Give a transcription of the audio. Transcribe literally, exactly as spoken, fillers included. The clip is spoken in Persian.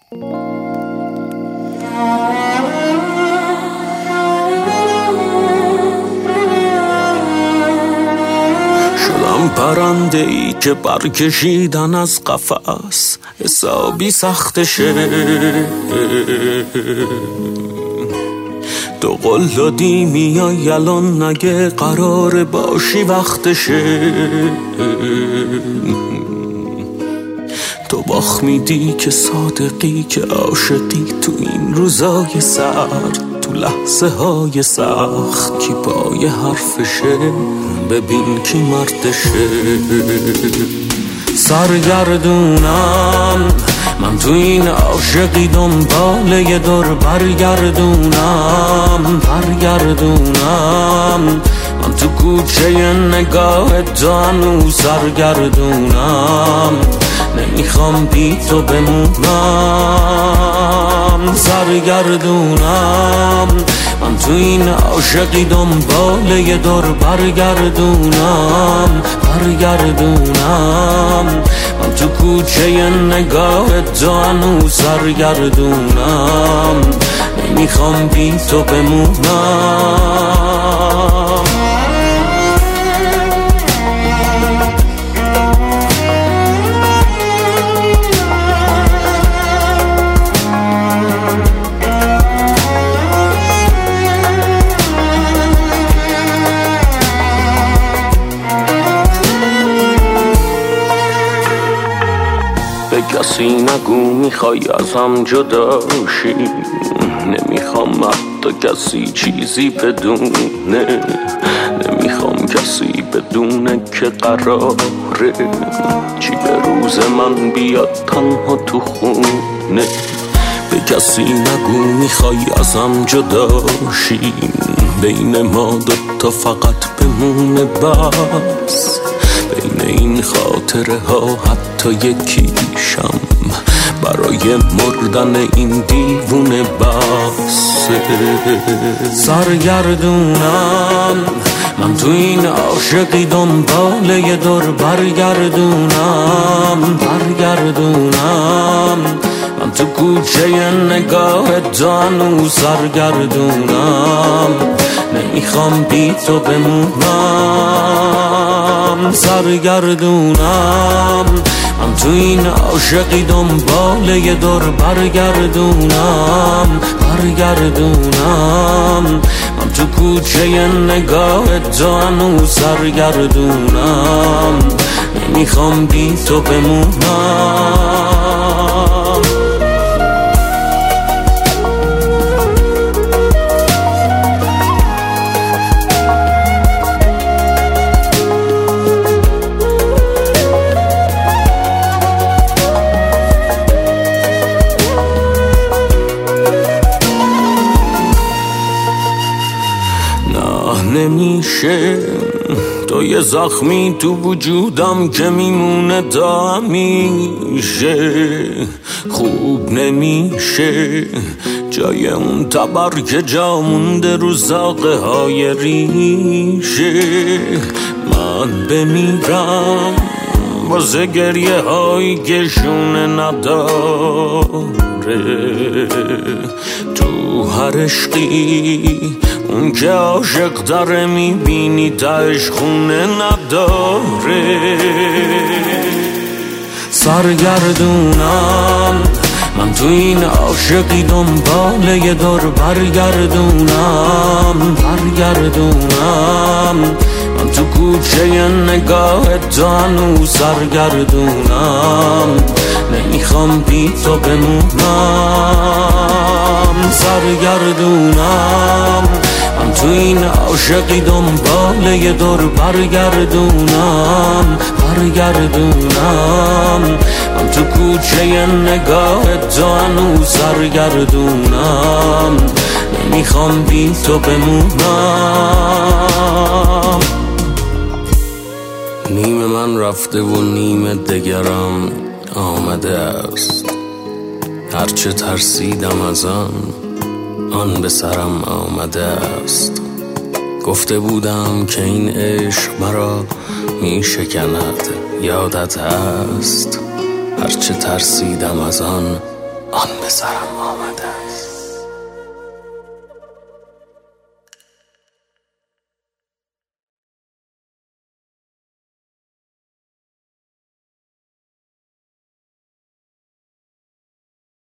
شدم پرنده ای که برکشیدن از قفس حسابی سختشه. تو قول دادی میای الان نگه قرار باشی وقتشه. تو باخ میدی که صادقی که عاشقی تو این روزای سرد تو لحظه های سخت کی پای حرفشه. ببین کی مردشه. سرگردونم من تو این عاشقی دنبال یه دور برگردونم برگردونم من تو کوچه نگاه تو هنوز سرگردونم نمیخوام بی تو بمونم. سرگردونم من تو این عاشقی دنبال یه دور برگردونم برگردونم من تو کوچه نگاه تو هنوز سرگردونم نمیخوام بی تو بمونم. کسی نگو میخوای از هم جدا شی. نمیخوام حتی کسی چیزی بدونه. نمیخوام کسی بدونه که قراره چی به روز من بیاد تنها تو خونه. به کسی نگو میخوای از هم جدا شی. بین ما دوتا فقط بمونه بس. بین این خاطره ها حتی یکیشم برای مردن این دیوونه بس. سرگردونم من تو این عاشقی دنبال یه دور برگردونم برگردونم من تو کوچه نگاه تو هنوز سرگردونم نمیخوام بی تو بمونم. سرگردونم من تو این عاشقی دنبال یه دور برگردونم برگردونم من تو کوچه نگاه تو هنوز سرگردونم نمیخوام بی تو بمونم. نمیشه تو یه زخمی تو وجودم که میمونه تا همیشه. خوب نمیشه جای اون تبر که جا مونده رو زاغه های ریشه. من بمیرم واسه گریه هایی که شونه نداره. تو هر عشقی اون که عاشق داره میبینی تاش خونه نداره. سرگردونم من تو این عاشقی دنبال یه دور برگردونم برگردونم من تو کوچه نگاه تو هنوز سرگردونم نمیخوام بی تو بمونم. سرگردونم من تو این عاشقی دنبال یه دور برگردونم برگردونم من تو کوچه نگاه تو هنوز سرگردونم نمیخوام بی تو بمونم. نیم من رفته و نیم دگرم آمده است. هرچه ترسیدم از آن آن به سرم آمده است. گفته بودم که این عشق مرا می شکند یادت هست. هرچه ترسیدم از آن آن به سرم آمده است.